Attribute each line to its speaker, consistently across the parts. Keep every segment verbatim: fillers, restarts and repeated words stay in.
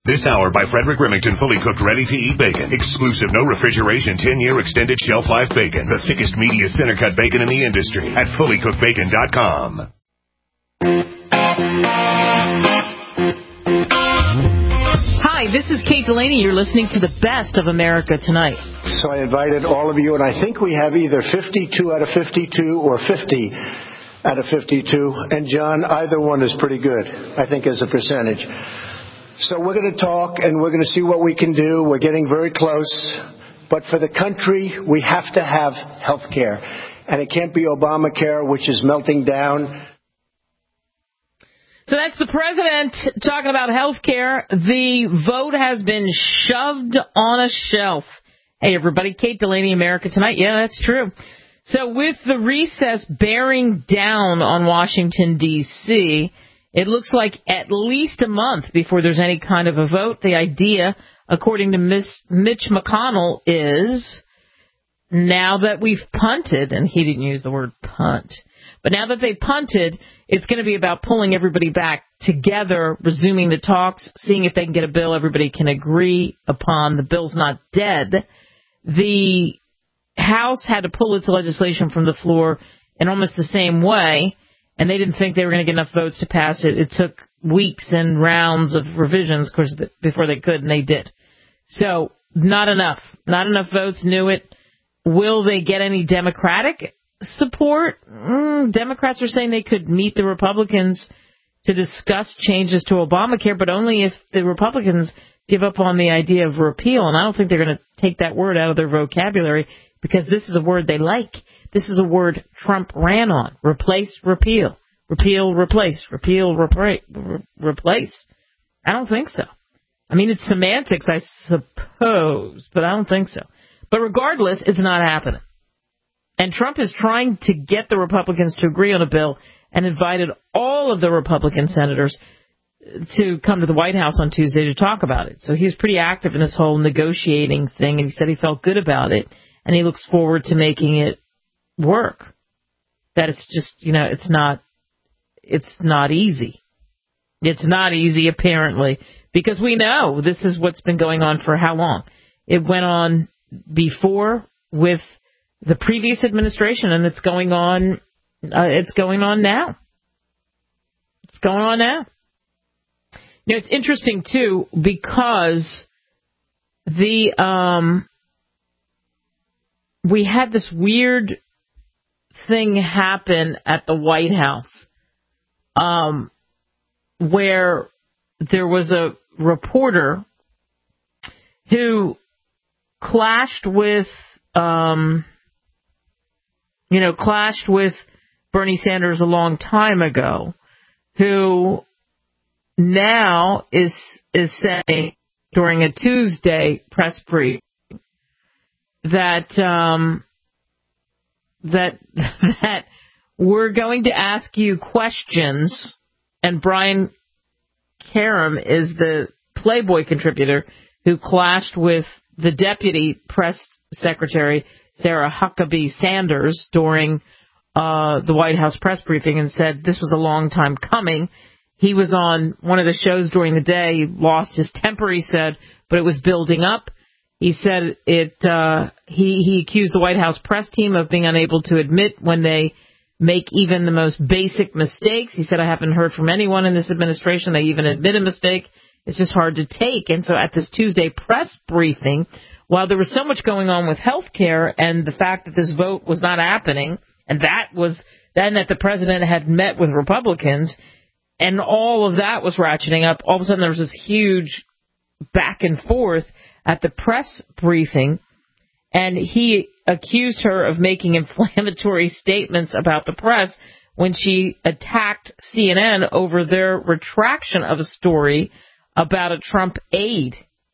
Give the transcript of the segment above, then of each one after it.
Speaker 1: This hour by Frederick Remington, fully cooked, ready-to-eat bacon. Exclusive, no refrigeration, ten-year extended shelf life bacon. The thickest, meatiest, center-cut bacon in the industry at fully cooked bacon dot com.
Speaker 2: Hi, this is Kate Delaney. You're listening to the best of America Tonight.
Speaker 3: So I invited all of you, and I think we have either fifty-two out of fifty-two or fifty out of fifty-two. And, John, either one is pretty good, I think, as a percentage. So we're going to talk, and we're going to see what we can do. We're getting very close. But for the country, we have to have health care. And it can't be Obamacare, which is melting down.
Speaker 2: So that's the president talking about health care. The vote has been shoved on a shelf. Hey, everybody, Kate Delaney, America Tonight. Yeah, that's true. So with the recess bearing down on Washington, D C, it looks like at least a month before there's any kind of a vote. The idea, according to Miss Mitch McConnell, is now that we've punted, and he didn't use the word punt, but now that they punted, it's going to be about pulling everybody back together, resuming the talks, seeing if they can get a bill everybody can agree upon. The bill's not dead. The House had to pull its legislation from the floor in almost the same way, and they didn't think they were going to get enough votes to pass it. It took weeks and rounds of revisions, of course, before they could, and they did. So not enough. Not enough votes, knew it. Will they get any Democratic support? Mm, Democrats are saying they could meet the Republicans to discuss changes to Obamacare, but only if the Republicans give up on the idea of repeal. And I don't think they're going to take that word out of their vocabulary, because this is a word they like. This is a word Trump ran on. Replace, repeal. Repeal, replace. Repeal, repra- re- replace. I don't think so. I mean, it's semantics, I suppose, but I don't think so. But regardless, it's not happening. And Trump is trying to get the Republicans to agree on a bill and invited all of the Republican senators to come to the White House on Tuesday to talk about it. So he was pretty active in this whole negotiating thing, and he said he felt good about it, and he looks forward to making it work. That it's just, you know, it's not, it's not easy. It's not easy, apparently, because we know this is what's been going on for how long. It went on before with the previous administration, and it's going on, uh, it's going on now. It's going on now. You know, it's interesting, too, because the, um, we had this weird thing happen at the White House, um, where there was a reporter who clashed with, um, you know, clashed with Bernie Sanders a long time ago, who now is is saying during a Tuesday press briefing that um, that that we're going to ask you questions, and Brian Karem is the Playboy contributor who clashed with the deputy press secretary, Sarah Huckabee Sanders, during uh, the White House press briefing, and said this was a long time coming. He was on one of the shows during the day. He lost his temper, he said, but it was building up. He said it. Uh, he, he accused the White House press team of being unable to admit when they make even the most basic mistakes. He said, I haven't heard from anyone in this administration they even admit a mistake. It's just hard to take. And so at this Tuesday press briefing, while there was so much going on with health care and the fact that this vote was not happening, and that was then that the president had met with Republicans, and all of that was ratcheting up, all of a sudden there was this huge back and forth at the press briefing, and he accused her of making inflammatory statements about the press when she attacked C N N over their retraction of a story about a Trump aide.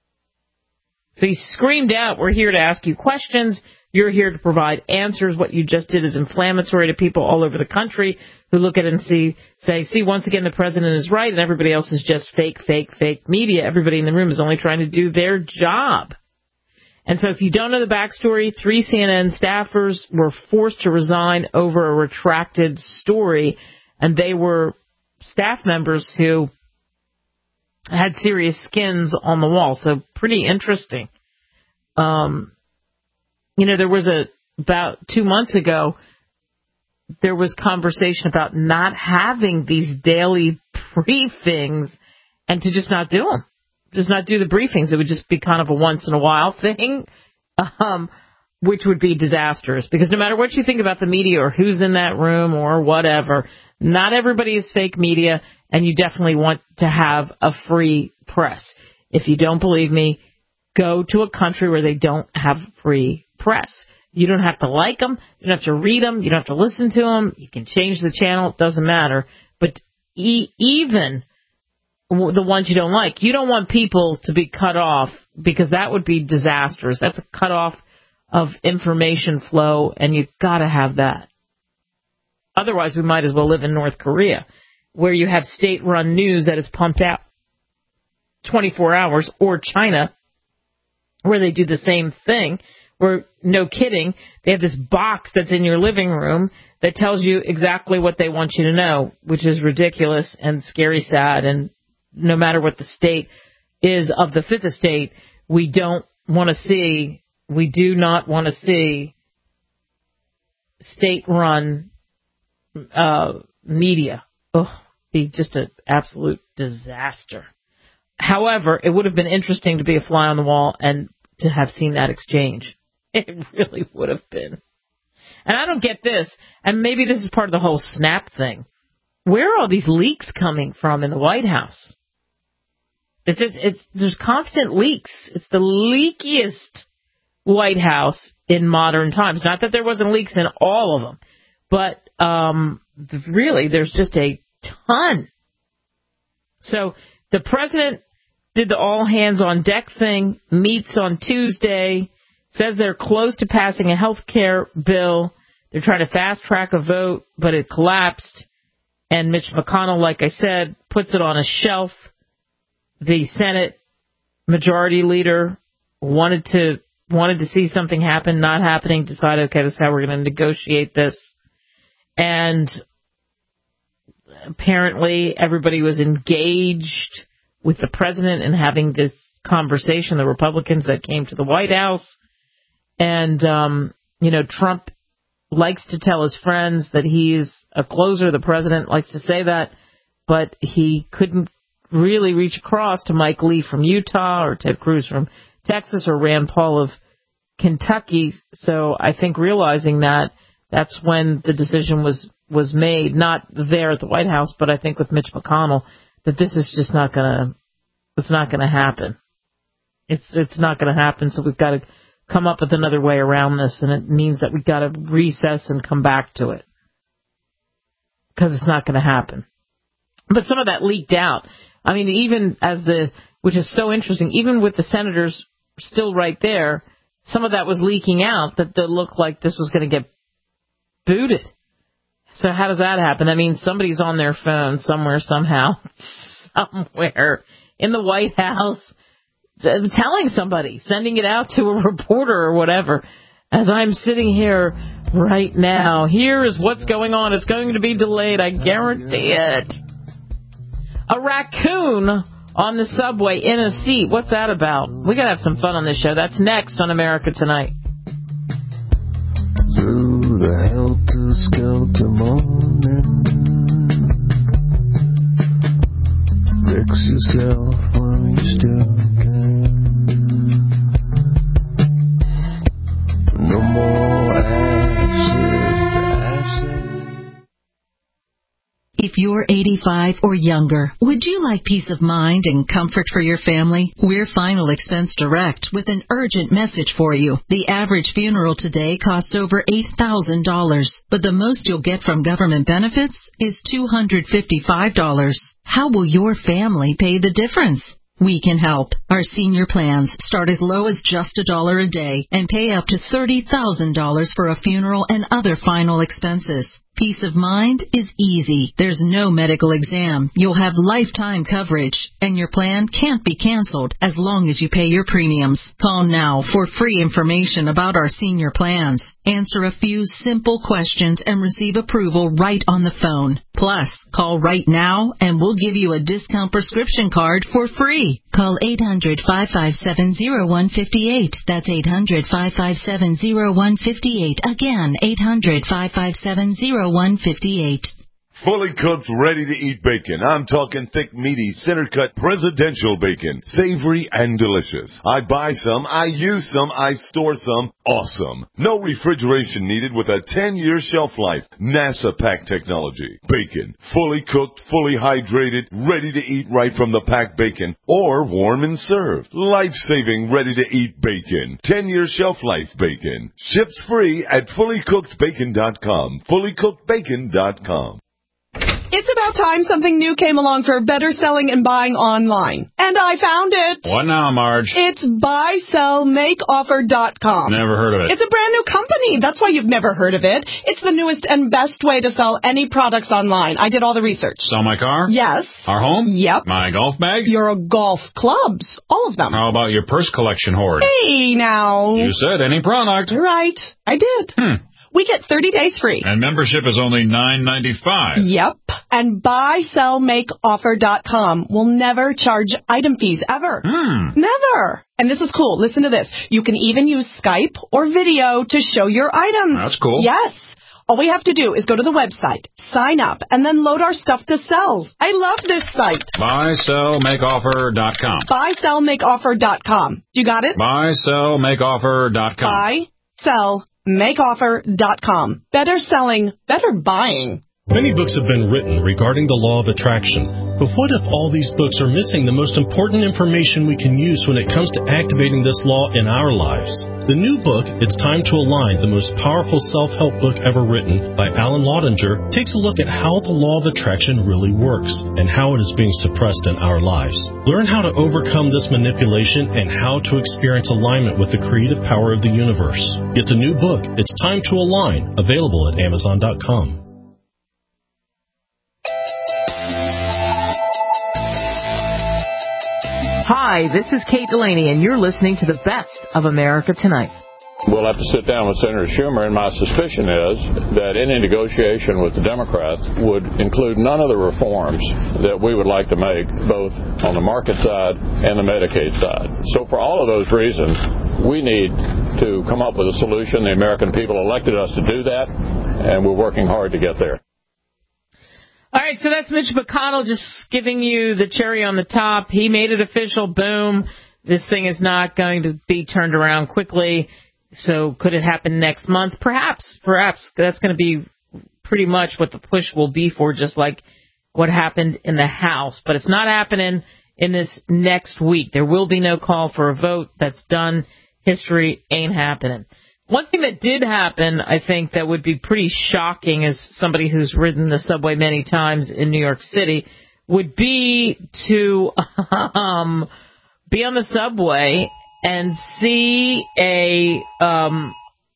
Speaker 2: So he screamed out, we're here to ask you questions. You're here to provide answers. What you just did is inflammatory to people all over the country who look at it and see, say, see, once again, the president is right and everybody else is just fake, fake, fake media. Everybody in the room is only trying to do their job. And so if you don't know the backstory, three C N N staffers were forced to resign over a retracted story, and they were staff members who had serious skins on the wall. So pretty interesting. Um, you know, there was a, about two months ago, there was conversation about not having these daily briefings and to just not do them. Just not do the briefings. It would just be kind of a once in a while thing, um, which would be disastrous. Because no matter what you think about the media or who's in that room or whatever, not everybody is fake media, and you definitely want to have a free press. If you don't believe me, go to a country where they don't have free press. You don't have to like them. You don't have to read them. You don't have to listen to them. You can change the channel. It doesn't matter. But e- even the ones you don't like, you don't want people to be cut off, because that would be disastrous. That's a cut off of information flow, and you've got to have that. Otherwise, we might as well live in North Korea, where you have state-run news that is pumped out twenty-four hours, or China, where they do the same thing, where, no kidding, they have this box that's in your living room that tells you exactly what they want you to know, which is ridiculous and scary sad. And no matter what the state is of the fifth estate, we don't want to see, we do not want to see state-run uh, media. Oh, be just an absolute disaster. However, it would have been interesting to be a fly on the wall and to have seen that exchange. It really would have been. And I don't get this, and maybe this is part of the whole snap thing. Where are all these leaks coming from in the White House? It's just, it's, there's constant leaks. It's the leakiest White House in modern times. Not that there wasn't leaks in all of them, but um, really, there's just a ton. So the president did the all-hands-on-deck thing, meets on Tuesday, says they're close to passing a health care bill. They're trying to fast-track a vote, but it collapsed. And Mitch McConnell, like I said, puts it on a shelf. The Senate majority leader wanted to wanted to see something happen, not happening, decided, okay, this is how we're going to negotiate this. And apparently everybody was engaged with the president in having this conversation, the Republicans that came to the White House. And, um, you know, Trump likes to tell his friends that he's a closer. The president likes to say that, but he couldn't really reach across to Mike Lee from Utah or Ted Cruz from Texas or Rand Paul of Kentucky. So I think realizing that, that's when the decision was, was made, not there at the White House, but I think with Mitch McConnell, that this is just not going to, it's not going to happen. It's, it's not going to happen. So we've got to come up with another way around this, and it means that we've got to recess and come back to it, because it's not going to happen. But some of that leaked out. I mean, even as the, which is so interesting, even with the senators still right there, some of that was leaking out that it looked like this was going to get booted. So how does that happen? I mean, somebody's on their phone somewhere, somehow, somewhere in the White House, telling somebody, sending it out to a reporter or whatever. As I'm sitting here right now, here is what's going on. It's going to be delayed, I guarantee it. A raccoon on the subway in a seat. What's that about? We got to have some fun on this show. That's next on America Tonight.
Speaker 4: Through the helter-skelter morning, fix yourself while you still can. No more ashes to ashes.
Speaker 5: If you're eighty-five or younger, would you like peace of mind and comfort for your family? We're Final Expense Direct with an urgent message for you. The average funeral today costs over eight thousand dollars, but the most you'll get from government benefits is two hundred fifty-five dollars. How will your family pay the difference? We can help. Our senior plans start as low as just a dollar a day and pay up to thirty thousand dollars for a funeral and other final expenses. Peace of mind is easy. There's no medical exam. You'll have lifetime coverage, and your plan can't be canceled as long as you pay your premiums. Call now for free information about our senior plans. Answer a few simple questions and receive approval right on the phone. Plus, call right now and we'll give you a discount prescription card for free. Call eight hundred, five five seven, zero one five eight. That's eight hundred, five five seven, zero one five eight. Again, eight hundred, five five seven, zero one five eight.
Speaker 6: Fully cooked, ready-to-eat bacon. I'm talking thick, meaty, center-cut presidential bacon. Savory and delicious. I buy some, I use some, I store some. Awesome. No refrigeration needed with a ten-year shelf life. NASA pack technology. Bacon. Fully cooked, fully hydrated, ready to eat right from the packed bacon. Or warm and served. Life-saving, ready-to-eat bacon. ten-year shelf life bacon. Ships free at fully cooked bacon dot com. fully cooked bacon dot com.
Speaker 7: It's about time something new came along for better selling and buying online. And I found it.
Speaker 8: What now, Marge?
Speaker 7: It's buy sell make offer dot com.
Speaker 8: Never heard of it.
Speaker 7: It's a brand new company. That's why you've never heard of it. It's the newest and best way to sell any products online. I did all the research.
Speaker 8: Sell my car?
Speaker 7: Yes.
Speaker 8: Our home?
Speaker 7: Yep.
Speaker 8: My golf bag?
Speaker 7: Your golf clubs. All of them.
Speaker 8: How about your purse collection hoard?
Speaker 7: Hey, now.
Speaker 8: You said any product.
Speaker 7: You're right. I did.
Speaker 8: Hmm.
Speaker 7: We get thirty days free.
Speaker 8: And membership is only nine ninety-five.
Speaker 7: Yep. And buy sell make offer dot com will never charge item fees, ever.
Speaker 8: Hmm.
Speaker 7: Never. And this is cool. Listen to this. You can even use Skype or video to show your items.
Speaker 8: That's cool.
Speaker 7: Yes. All we have to do is go to the website, sign up, and then load our stuff to sell. I love this site.
Speaker 8: buy sell make offer dot com.
Speaker 7: buy sell make offer dot com. You got it?
Speaker 8: buy sell make offer dot com.
Speaker 7: buy sell make offer dot com. Better selling, better buying.
Speaker 9: Many books have been written regarding the law of attraction, but what if all these books are missing the most important information we can use when it comes to activating this law in our lives? The new book, It's Time to Align, the most powerful self-help book ever written by Alan Laudinger, takes a look at how the law of attraction really works and how it is being suppressed in our lives. Learn how to overcome this manipulation and how to experience alignment with the creative power of the universe. Get the new book, It's Time to Align, available at amazon dot com.
Speaker 2: Hi, this is Kate Delaney, and you're listening to the best of America Tonight.
Speaker 10: We'll have to sit down with Senator Schumer, and my suspicion is that any negotiation with the Democrats would include none of the reforms that we would like to make, both on the market side and the Medicaid side. So for all of those reasons, we need to come up with a solution. The American people elected us to do that, and we're working hard to get there.
Speaker 2: All right, so that's Mitch McConnell just giving you the cherry on the top. He made it official. Boom. This thing is not going to be turned around quickly. So could it happen next month? Perhaps. Perhaps. That's going to be pretty much what the push will be for, just like what happened in the House. But it's not happening in this next week. There will be no call for a vote. That's done. History ain't happening. One thing that did happen, I think, that would be pretty shocking as somebody who's ridden the subway many times in New York City, would be to um, be on the subway and see a um,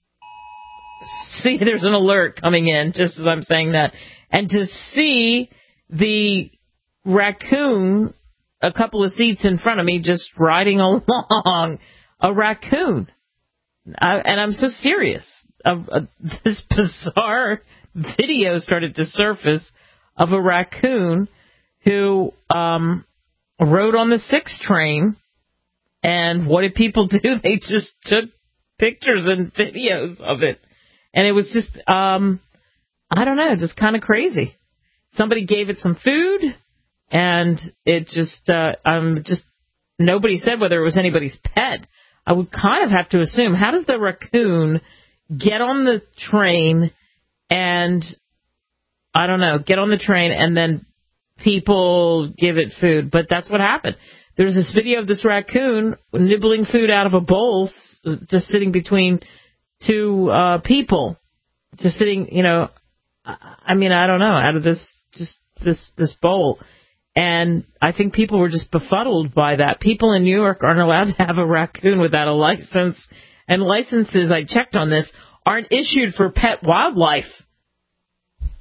Speaker 2: see there's an alert coming in just as I'm saying that, and to see the raccoon a couple of seats in front of me just riding along, a raccoon. I, and I'm so serious. Uh, uh, this bizarre video started to surface of a raccoon who um, rode on the six train. And what did people do? They just took pictures and videos of it. And it was just, um, I don't know, just kind of crazy. Somebody gave it some food, and it just, uh, um, just nobody said whether it was anybody's pet. I would kind of have to assume, how does the raccoon get on the train and, I don't know, get on the train and then people give it food? But that's what happened. There's this video of this raccoon nibbling food out of a bowl, just sitting between two uh, people, just sitting, you know, I mean, I don't know, out of this, just this, this bowl. And I think people were just befuddled by that. People in New York aren't allowed to have a raccoon without a license. And licenses, I checked on this, aren't issued for pet wildlife.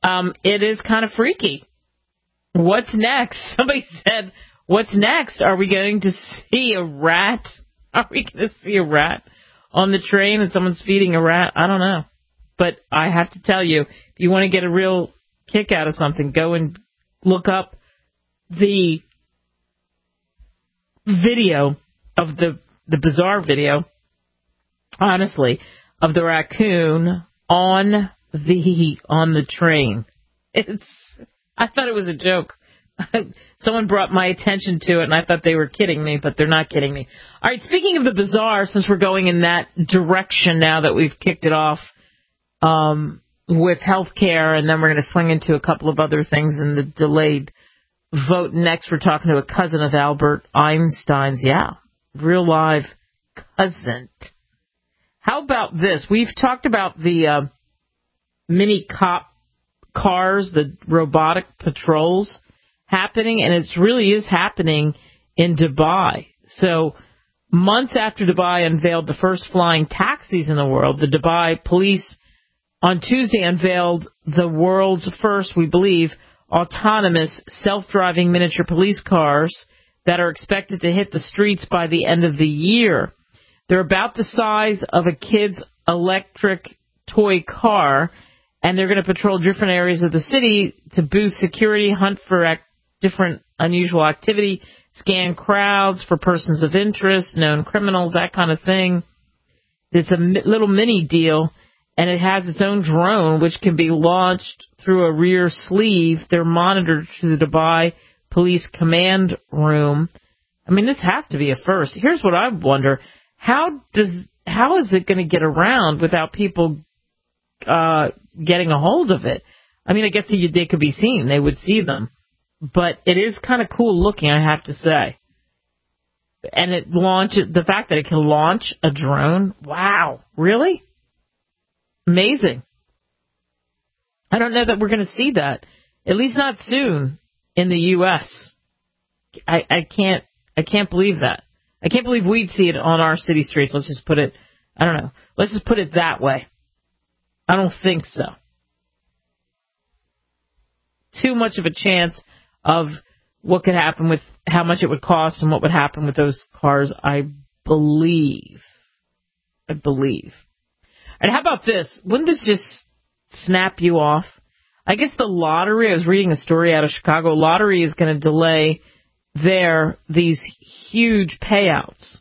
Speaker 2: Um, it is kind of freaky. What's next? Somebody said, what's next? Are we going to see a rat? Are we going to see a rat on the train and someone's feeding a rat? I don't know. But I have to tell you, if you want to get a real kick out of something, go and look up the video of the, the bizarre video, honestly, of the raccoon on the on the train. It's I thought it was a joke. Someone brought my attention to it, and I thought they were kidding me, but they're not kidding me. All right, speaking of the bizarre, since we're going in that direction now that we've kicked it off um, with health care, and then we're going to swing into a couple of other things in the delayed vote. Next, we're talking to a cousin of Albert Einstein's. Yeah, real live cousin. How about this? We've talked about the uh, mini cop cars, the robotic patrols happening, and it really is happening in Dubai. So months after Dubai unveiled the first flying taxis in the world, the Dubai police on Tuesday unveiled the world's first, we believe, autonomous self-driving miniature police cars that are expected to hit the streets by the end of the year. They're about the size of a kid's electric toy car, and they're going to patrol different areas of the city to boost security, hunt for ac- different unusual activity, scan crowds for persons of interest, known criminals, that kind of thing. It's a mi- little mini deal, and it has its own drone, which can be launched through a rear sleeve. They're monitored through the Dubai Police Command Room. I mean, this has to be a first. Here's what I wonder. How does how is it going to get around without people uh, getting a hold of it? I mean, I guess they, they could be seen. They would see them. But it is kind of cool looking, I have to say. And it launches, the fact that it can launch a drone, wow, really? Amazing. I don't know that we're going to see that, at least not soon in the U S. I, I can't I can't believe that. I can't believe we'd see it on our city streets. Let's just put it, I don't know, let's just put it that way. I don't think so. Too much of a chance of what could happen with how much it would cost and what would happen with those cars, I believe. I believe. And how about this? Wouldn't this just snap you off? I guess the lottery, I was reading a story out of Chicago, lottery is going to delay there these huge payouts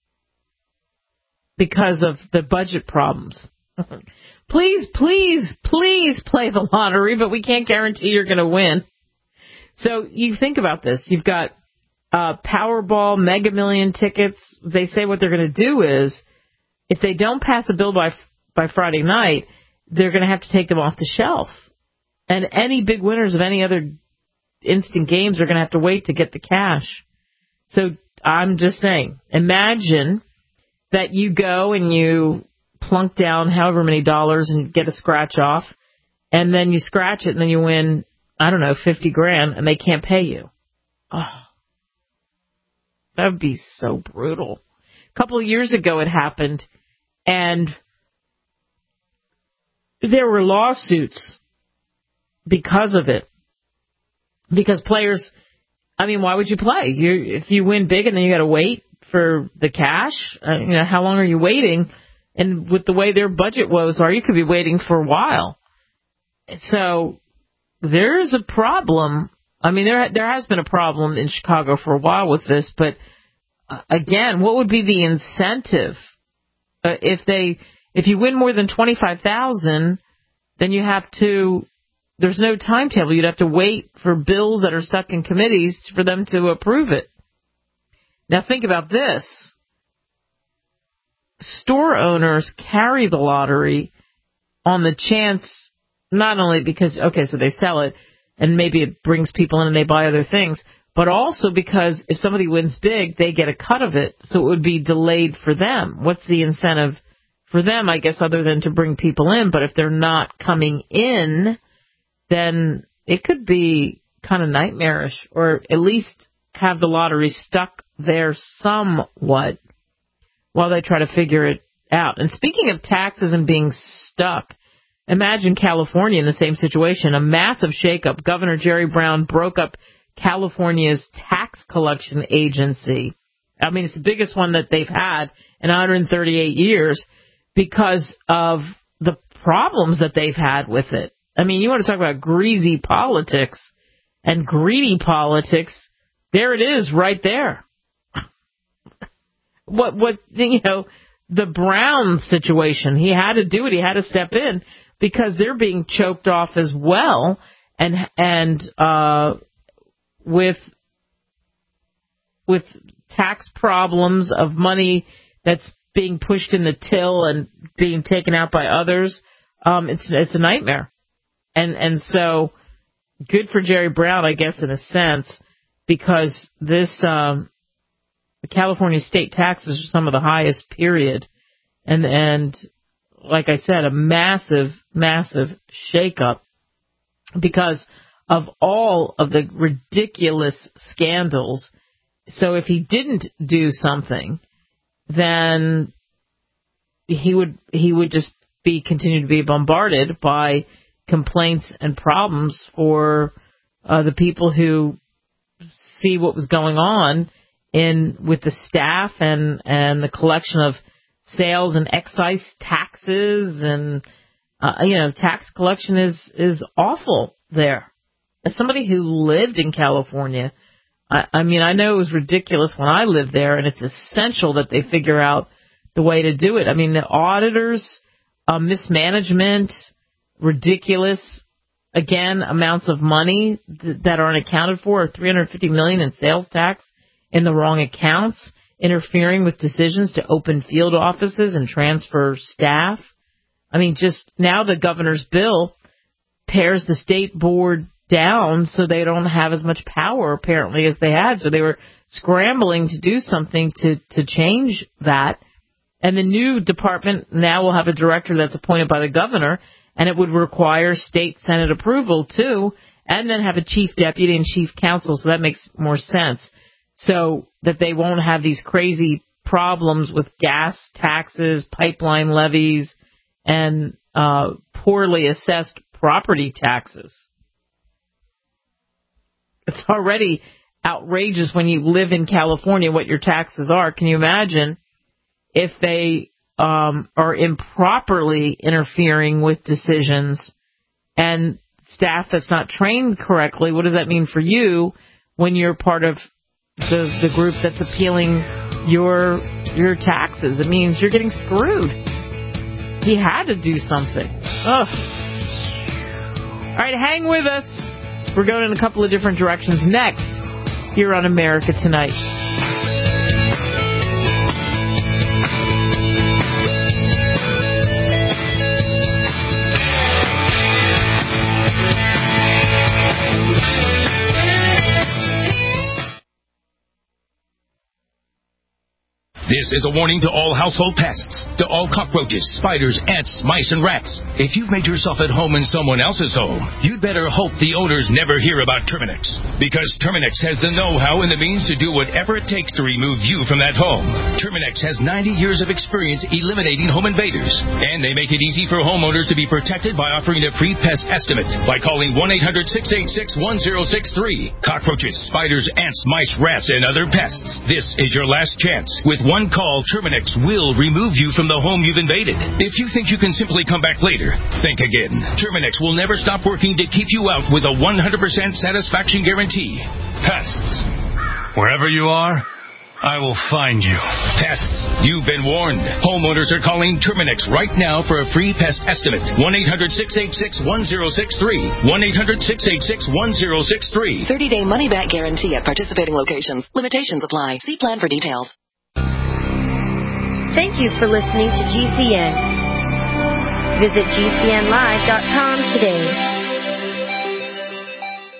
Speaker 2: because of the budget problems. Please, please, please play the lottery, but we can't guarantee you're going to win. So you think about this. You've got uh, Powerball, Mega Million tickets. They say what they're going to do is, if they don't pass a bill by by Friday night, they're going to have to take them off the shelf. And any big winners of any other instant games are going to have to wait to get the cash. So I'm just saying, imagine that you go and you plunk down however many dollars and get a scratch off, and then you scratch it and then you win, I don't know, fifty grand, and they can't pay you. Oh, that would be so brutal. A couple of years ago it happened, and there were lawsuits because of it. Because players, I mean, why would you play? You, if you win big and then you got to wait for the cash, uh, you know, how long are you waiting? And with the way their budget woes are, you could be waiting for a while. So there is a problem. I mean, there there has been a problem in Chicago for a while with this, but uh, again, what would be the incentive uh, if they if you win more than twenty-five thousand, then you have to. There's no timetable. You'd have to wait for bills that are stuck in committees for them to approve it. Now think about this. Store owners carry the lottery on the chance, not only because, okay, so they sell it and maybe it brings people in and they buy other things, but also because if somebody wins big, they get a cut of it, so it would be delayed for them. What's the incentive for them, I guess, other than to bring people in? But if they're not coming in, then it could be kind of nightmarish, or at least have the lottery stuck there somewhat while they try to figure it out. And speaking of taxes and being stuck, imagine California in the same situation. A massive shakeup. Governor Jerry Brown broke up California's tax collection agency. I mean, it's the biggest one that they've had in one hundred thirty-eight years because of the problems that they've had with it. I mean, you want to talk about greasy politics and greedy politics. There it is right there. What, what, you know, the Brown situation, he had to do it. He had to step in because they're being choked off as well. And, and, uh, with, with tax problems of money that's being pushed in the till and being taken out by others, um, it's, it's a nightmare. And, and so good for Jerry Brown, I guess, in a sense, because this, um, the California state taxes are some of the highest, period. And, and like I said, a massive, massive shakeup because of all of the ridiculous scandals. So if he didn't do something, then he would, he would just be, continue to be bombarded by complaints and problems for uh, the people who see what was going on in with the staff and, and the collection of sales and excise taxes and uh, you know tax collection is is awful there. As somebody who lived in California, I, I mean I know it was ridiculous when I lived there, and it's essential that they figure out the way to do it. I mean the auditors, uh, mismanagement, ridiculous, again, amounts of money th- that aren't accounted for, three hundred fifty million dollars in sales tax in the wrong accounts, interfering with decisions to open field offices and transfer staff. I mean, just now the governor's bill pares the state board down so they don't have as much power, apparently, as they had. So they were scrambling to do something to, to change that. And the new department now will have a director that's appointed by the governor, and it would require state Senate approval, too, and then have a chief deputy and chief counsel, so that makes more sense. So that they won't have these crazy problems with gas taxes, pipeline levies, and uh, poorly assessed property taxes. It's already outrageous when you live in California what your taxes are. Can you imagine if they um, are improperly interfering with decisions and staff that's not trained correctly? What does that mean for you when you're part of the the group that's appealing your your taxes? It means you're getting screwed. He had to do something. Ugh. All right, hang with us. We're going in a couple of different directions next here on America Tonight.
Speaker 11: This is a warning to all household pests, to all cockroaches, spiders, ants, mice, and rats. If you've made yourself at home in someone else's home, you'd better hope the owners never hear about Terminix. Because Terminix has the know-how and the means to do whatever it takes to remove you from that home. Terminix has ninety years of experience eliminating home invaders. And they make it easy for homeowners to be protected by offering a free pest estimate by calling one eight hundred six eight six one zero six three. Cockroaches, spiders, ants, mice, rats, and other pests. This is your last chance. With one call, Terminix will remove you from the home you've invaded. If you think you can simply come back later, think again. Terminix will never stop working to keep you out with a one hundred percent satisfaction guarantee. Pests. Wherever you are, I will find you. Pests. You've been warned. Homeowners are calling Terminix right now for a free pest estimate. one eight hundred six eight six one zero six three. one eight hundred six eight six one zero six three.
Speaker 12: thirty-day money-back guarantee at participating locations. Limitations apply. See plan for details.
Speaker 13: Thank you for listening to G C N. Visit G C N live dot com today.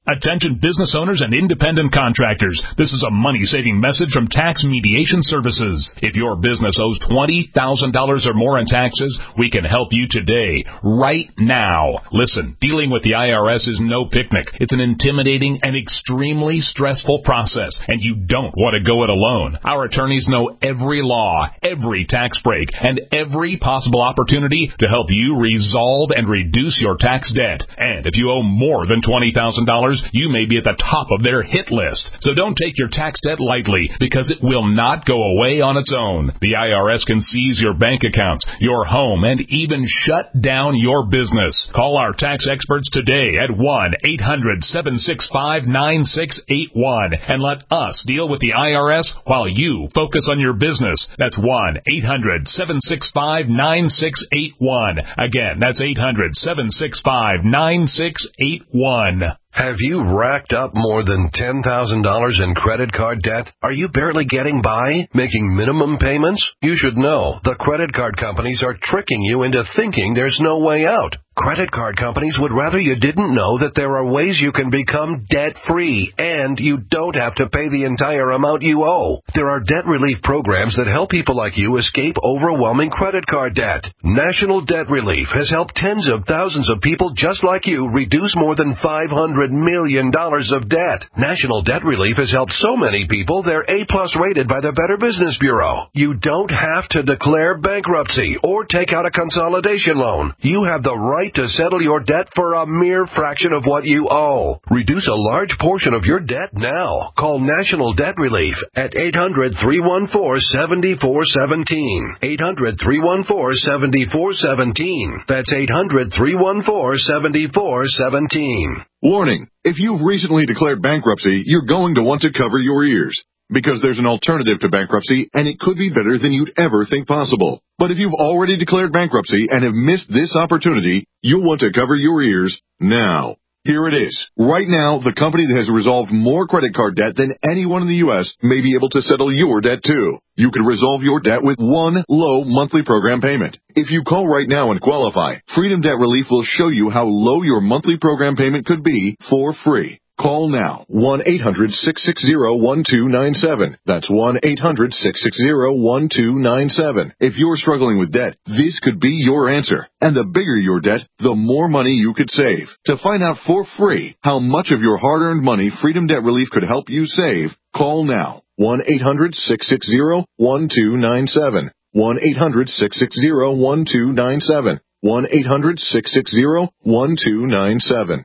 Speaker 14: Attention business owners and independent contractors. This is a money-saving message from Tax Mediation Services. If your business owes twenty thousand dollars or more in taxes, we can help you today, right now. Listen, dealing with the I R S is no picnic. It's an intimidating and extremely stressful process, and you don't want to go it alone. Our attorneys know every law, every tax break, and every possible opportunity to help you resolve and reduce your tax debt. And if you owe more than twenty thousand dollars, you may be at the top of their hit list. So don't take your tax debt lightly, because it will not go away on its own. The I R S can seize your bank accounts, your home, and even shut down your business. Call our tax experts today at one eight hundred seven six five nine six eight one and let us deal with the I R S while you focus on your business. That's one eight hundred seven six five nine six eight one. Again, that's eight hundred seven six five nine six eight one.
Speaker 15: Have you racked up more than ten thousand dollars in credit card debt? Are you barely getting by, making minimum payments? You should know the credit card companies are tricking you into thinking there's no way out. Credit card companies would rather you didn't know that there are ways you can become debt-free, and you don't have to pay the entire amount you owe. There are debt relief programs that help people like you escape overwhelming credit card debt. National Debt Relief has helped tens of thousands of people just like you reduce more than five hundred million dollars of debt. National Debt Relief has helped so many people they're A-plus rated by the Better Business Bureau. You don't have to declare bankruptcy or take out a consolidation loan. You have the right to settle your debt for a mere fraction of what you owe. Reduce a large portion of your debt now. Call National Debt Relief at eight hundred three one four seven four one seven. eight hundred three one four seven four one seven. That's eight hundred three one four seven four one seven.
Speaker 16: Warning, if you've recently declared bankruptcy, you're going to want to cover your ears, because there's an alternative to bankruptcy, and it could be better than you'd ever think possible. But if you've already declared bankruptcy and have missed this opportunity, you'll want to cover your ears now. Here it is. Right now, the company that has resolved more credit card debt than anyone in the U S may be able to settle your debt too. You can resolve your debt with one low monthly program payment. If you call right now and qualify, Freedom Debt Relief will show you how low your monthly program payment could be for free. Call now, one eight hundred six six zero one two nine seven. That's one eight hundred six six zero one two nine seven. If you're struggling with debt, this could be your answer. And the bigger your debt, the more money you could save. To find out for free how much of your hard-earned money Freedom Debt Relief could help you save, call now, one eight hundred six six zero one two nine seven. one eight hundred six six zero one two nine seven. one eight hundred six six zero one two nine seven.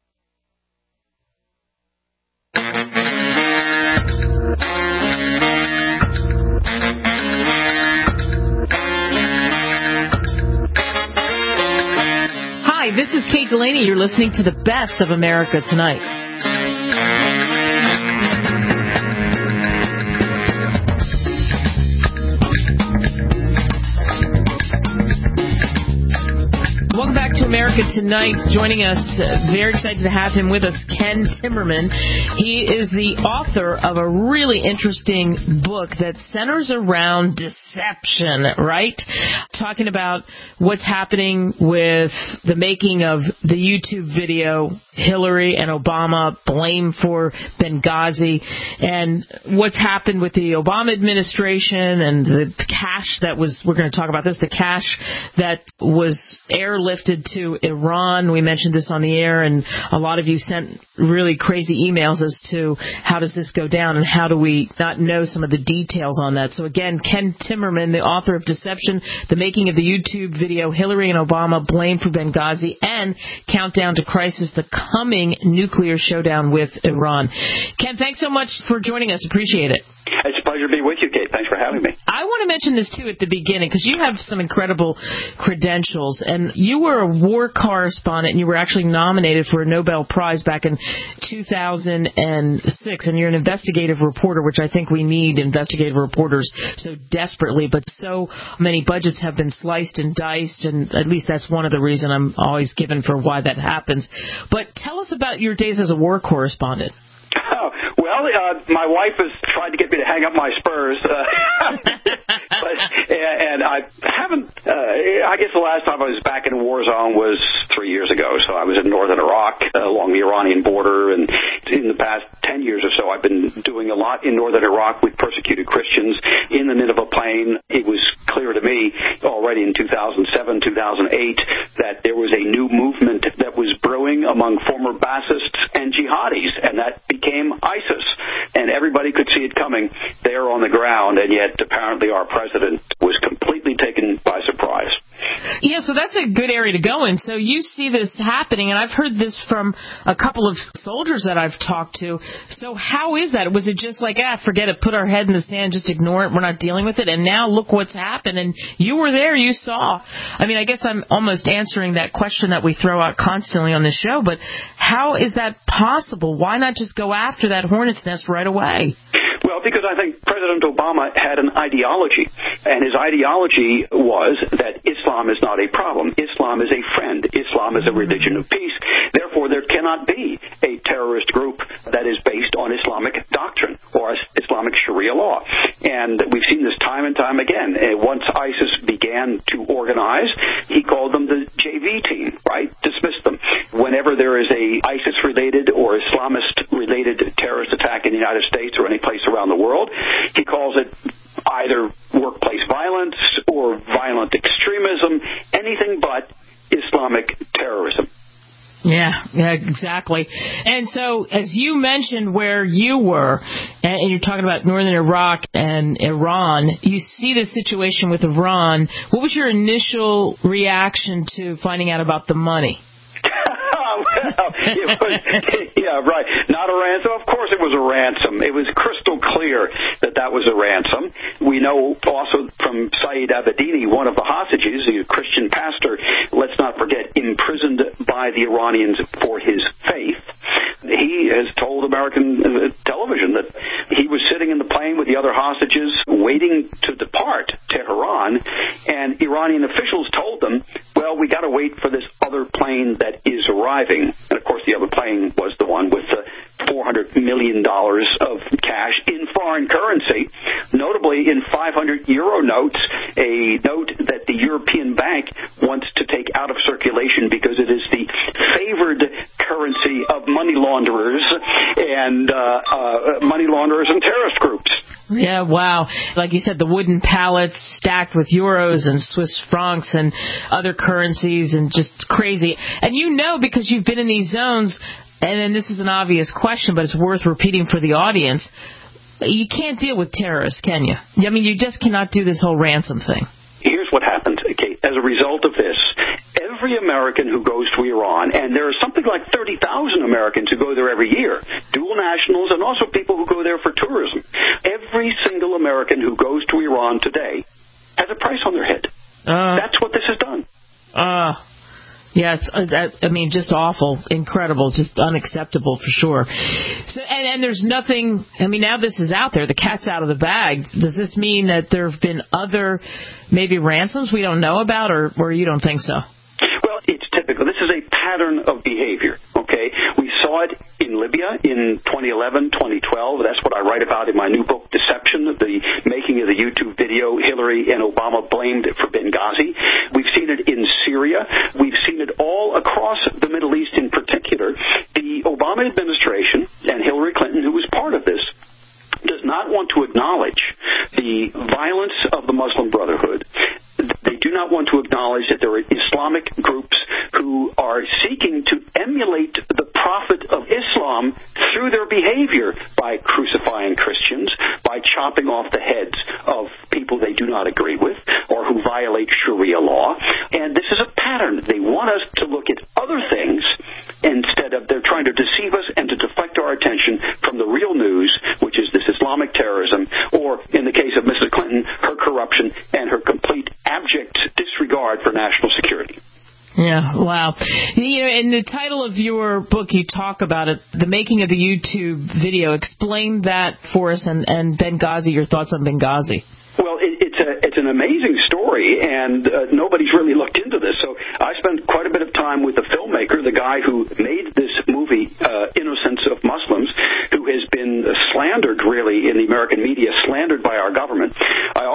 Speaker 2: Hi, this is Kate Delaney. You're listening to the best of America Tonight. Welcome back to America Tonight. Joining us, uh, very excited to have him with us, Ken Timmerman. He is the author of a really interesting book that centers around deception, right? Talking about what's happening with the making of the YouTube video, Hillary and Obama, blame for Benghazi, and what's happened with the Obama administration and the cash that was, we're going to talk about this, the cash that was airlifted to Iran. We mentioned this on the air, and a lot of you sent really crazy emails as to how does this go down and how do we not know some of the details on that. So again, Ken Timmerman, the author of Deception, the making of the YouTube video, Hillary and Obama, blame for Benghazi, and Countdown to Crisis, the coming nuclear showdown with Iran. Ken, thanks so much for joining us. Appreciate it.
Speaker 17: It's a pleasure to be with you, Kate. Thanks for having me.
Speaker 2: I want to mention this, too, at the beginning, because you have some incredible credentials. And you were a war correspondent, and you were actually nominated for a Nobel Prize back in two thousand six. And you're an investigative reporter, which I think we need investigative reporters so desperately. But so many budgets have been sliced and diced, and at least that's one of the reasons I'm always given for why that happens. But tell us about your days as a war correspondent.
Speaker 17: Oh, well, uh, my wife has tried to get me to hang up my spurs, uh, but, and I haven't. Uh, I guess the last time I was back in a war zone was three years ago. So I was in northern Iraq uh, along the Iranian border, and in the past ten years or so, I've been doing a lot in northern Iraq with persecuted Christians in the Nineveh Plain. It was clear to me already in two thousand seven, two thousand eight, that there was a new movement that was brewing among former Baathists and jihadis, and that became ISIS. And everybody could see it coming there on the ground, and yet apparently our president was completely taken by surprise.
Speaker 2: Yeah, so that's a good area to go in. So you see this happening, and I've heard this from a couple of soldiers that I've talked to. So how is that? Was it just like, ah, forget it, put our head in the sand, just ignore it, we're not dealing with it, and now look what's happened, and you were there, you saw. I mean, I guess I'm almost answering that question that we throw out constantly on the show, but how is that possible? Why not just go after that hornet's nest right away?
Speaker 17: Well, because I think President Obama had an ideology, and his ideology was that Islam is not a problem. Islam is a friend. Islam is a religion of peace. Therefore, there cannot be a terrorist group that is based on Islamic doctrine or Islamic Sharia law. And we've seen this time and time again. Once ISIS began to organize, he called them the J V team, right? Dismissed them. Whenever there is a ISIS-related or Islamist-related terrorist attack in the United States or any place around the world, he calls it either workplace violence or violent extremism, anything but Islamic terrorism.
Speaker 2: Yeah, yeah, exactly. And so, as you mentioned where you were, and you're talking about northern Iraq and Iran, you see the situation with Iran. What was your initial reaction to finding out about the money?
Speaker 17: Well, it was, yeah, right. Not a ransom. Of course it was a ransom. It was crystal clear that that was a ransom. We know also from Saeed Abedini, one of the hostages, a Christian pastor, let's not forget, imprisoned by the Iranians for his faith. He has told American television that he was sitting in the plane with the other hostages waiting to depart Tehran, and Iranian officials told them, well, we got to wait for this other plane that is arriving. And, of course, the other plane was the one with the four hundred million dollars of cash in foreign currency, notably in five hundred euro notes, a note that the European Bank wants to take out of circulation because it is the favored currency of money launderers and uh, uh, money launderers and terrorist groups.
Speaker 2: Yeah, wow. Like you said, the wooden pallets stacked with euros and Swiss francs and other currencies and just crazy. And you know, because you've been in these zones, and then this is an obvious question, but it's worth repeating for the audience, you can't deal with terrorists, can you? I mean, you just cannot do this whole ransom thing.
Speaker 17: Here's what happened, Kate. As a result of this, every American who goes to Iran, and there are something like thirty thousand Americans who go there every year, dual nationals and also people who go there for tourism, every single American who goes to Iran today has a price on their head. Uh, That's what this has done.
Speaker 2: Uh, yeah, it's, uh, that, I mean, just awful, incredible, just unacceptable for sure. So, and, and there's nothing, I mean, now this is out there, the cat's out of the bag. Does this mean that there have been other, maybe ransoms we don't know about, or, or you don't think so?
Speaker 17: Well, it's typical. This is a pattern of behavior, okay? We saw it in Libya in twenty eleven, twenty twelve. That's what I write about in my new book, Deception, the making of the YouTube video Hillary and Obama blamed for Benghazi. We've seen it in Syria. We've seen it all across the Middle East in particular. The Obama administration and Hillary Clinton, who was part of this, does not want to acknowledge the violence of the Muslim Brotherhood. They do not want to acknowledge that there are Islamic groups who are seeking to emulate the Prophet of Islam through their behavior by crucifying Christians, by chopping off the heads of people they do not agree with or who violate Sharia law. And this is a pattern. They want us to look at other things instead of they're trying to deceive us and to deflect our attention from the real news, which is this Islamic terrorism, or in the case of Missus Clinton, her corruption and her complete abject disregard for national security.
Speaker 2: Yeah, wow. You know, in the title of your book, you talk about it, the making of the YouTube video. Explain that for us, and, and Benghazi, your thoughts on Benghazi.
Speaker 17: Well, it, it's a it's an amazing story, and uh, nobody's really looked into this. So I spent quite a bit of time with the filmmaker, the guy who made this movie, uh, Innocence of Muslims, who has been slandered, really, in the American media, slandered by our government. I also spent a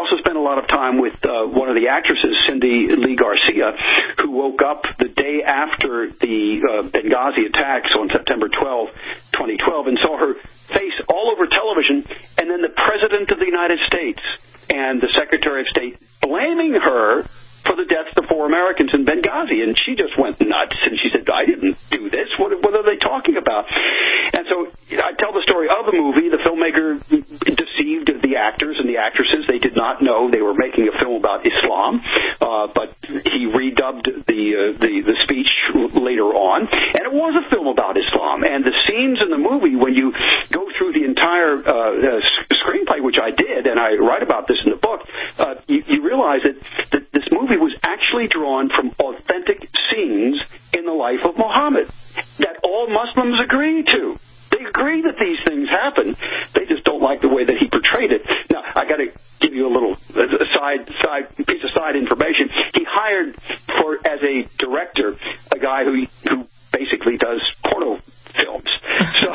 Speaker 17: lot of time with uh, one of the actresses, Cindy Lee Garcia, who woke up the day after the uh, Benghazi attacks on September twelfth, twenty twelve, and saw her face all over television, and then the President of the United States and the Secretary of State blaming her for the deaths of four Americans in Benghazi. And she just went nuts, and she said, I didn't do this. What, what are they talking about? And so I tell the story of the movie. The filmmaker deceived the actors and the actresses. They did not know they were making a film about Islam, uh, but he redubbed the, uh, the, the speech later on, and it was a film about Islam. And the scenes in the movie, when you go through the entire uh, uh, screenplay, which I did, and I write about this in the book, uh, you, you realize that, that this movie was actually drawn from authentic scenes in the life of Muhammad that all Muslims agree to. They agree that these things happen. They just don't like the way that he portrayed it. Now, I got to give you a little uh, side side piece of side information. He hired for as a director a guy who who basically does porno films. So,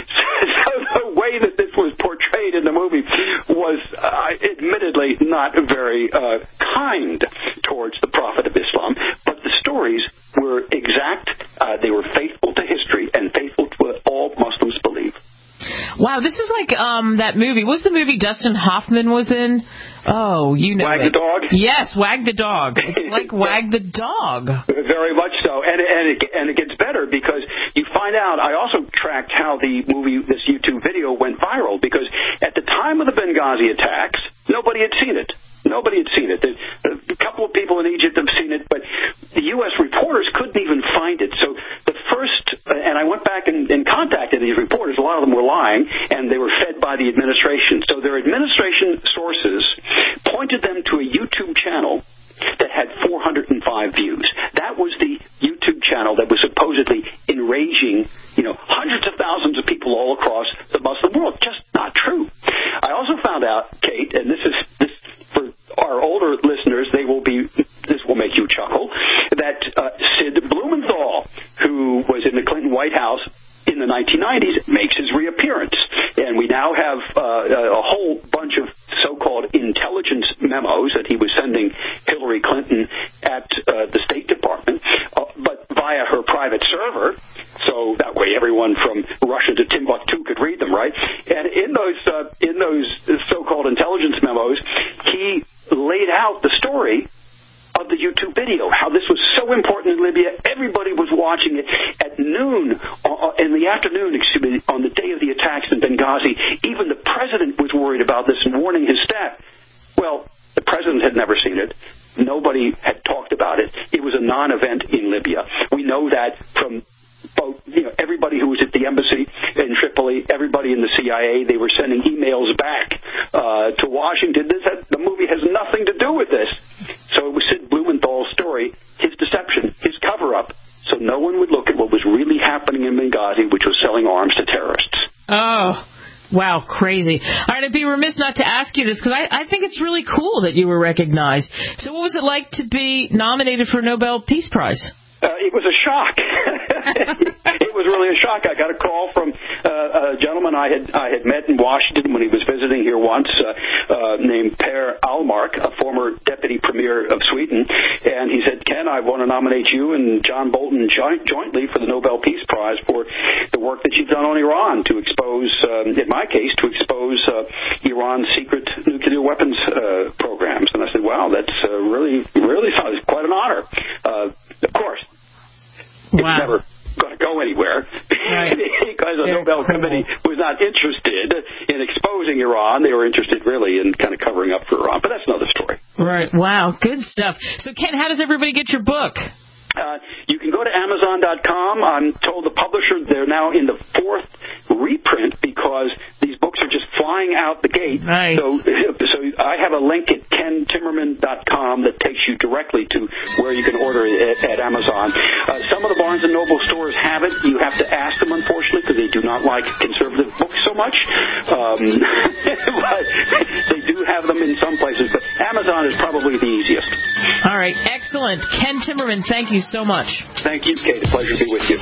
Speaker 17: so the way that this was portrayed in the movie was uh, admittedly not very uh, kind towards the Prophet of Islam, but the stories were exact. Uh, they were faithful to history and faithful to what all Muslims believe.
Speaker 2: Wow, this is like um that movie. What's the movie Dustin Hoffman was in? Oh, you know
Speaker 17: Wag
Speaker 2: it.
Speaker 17: the Dog?
Speaker 2: Yes, Wag the Dog. It's like Wag the Dog.
Speaker 17: Very much so. And, and, it, and it gets better because you find out, I also tracked how the movie, this YouTube video went viral, because at the time of the Benghazi attacks, nobody had seen it. Nobody had seen it. A couple of people in Egypt have seen it, but the U S reporters couldn't even find it. So the first, and I went back and, and contacted these reporters. A lot of them were lying, and they were fed by the administration. So their administration sources pointed them to a YouTube channel that had four hundred five views. That was the YouTube channel that was supposedly enraging, you know, hundreds of thousands of people all across the Muslim world. Just not true. I also found out, Kate, and this is this for our older listeners, they will be this will make you chuckle, that uh, Sid Blumenthal, who was in the Clinton White House in the nineteen nineties, makes his reappearance. And we now have uh, a whole bunch of so-called intelligence memos that he was sending Hillary Clinton at uh, the State Department, uh, but via her private server, so that way everyone from Russia to Timbuktu could read them, right? And in those uh, in those so-called intelligence memos, he laid out the story of the YouTube video, how this was so important in Libya. Everybody was watching it at noon, uh, in the afternoon, excuse me, on the day of the attacks in Benghazi. Even the president was worried about this and warning his staff. Well, the president had never seen it. Nobody had talked about it. It was a non-event in Libya. We know that from both, you know, everybody who was at the embassy in Tripoli, everybody in the C I A, they were sending emails back uh, to Washington. This had, the movie has nothing to do with this. So it was Sid Blumenthal's story, his deception, his cover-up, so no one would look at what was really happening in Benghazi, which was selling arms to terrorists.
Speaker 2: Oh, wow, crazy. All right, I'd be remiss not to ask you this, because I, I think it's really cool that you were recognized. So what was it like to be nominated for a Nobel Peace Prize?
Speaker 17: Uh, it was a shock. It was really a shock. I got a call from uh, a gentleman I had I had met in Washington when he was visiting here once, uh, uh, named Per Ahlmark, a former deputy premier of Sweden, and he said, "Ken, I want to nominate you and John Bolton joint, jointly for the Nobel Peace Prize for the work that you've done on Iran to expose, um, in my case, to expose uh, Iran's secret nuclear weapons uh, programs." And I said, "Wow, that's uh, really really sounds quite an honor." Uh, of course. It's
Speaker 2: wow.
Speaker 17: never going to go anywhere
Speaker 2: right.
Speaker 17: because the
Speaker 2: They're
Speaker 17: Nobel
Speaker 2: cool.
Speaker 17: Committee was not interested in exposing Iran. They were interested really in kind of covering up for Iran. But that's another story.
Speaker 2: Right. Wow. Good stuff. So, Ken, how does everybody get your book?
Speaker 17: Uh, you can go to Amazon dot com. I'm told the publisher, they're now in the fourth reprint because these books are just flying out the gate.
Speaker 2: Nice.
Speaker 17: So, so I have a link at ken timmerman dot com that takes you directly to where you can order it at, at Amazon. Uh, some of the Barnes and Noble stores have it. You have to ask them, unfortunately, because they do not like conservative books so much. Um, but they do have them in some places. But Amazon is probably the easiest.
Speaker 2: All right. Excellent. Ken Timmerman, thank you so much.
Speaker 17: Thank you, Kate. A pleasure to be with you.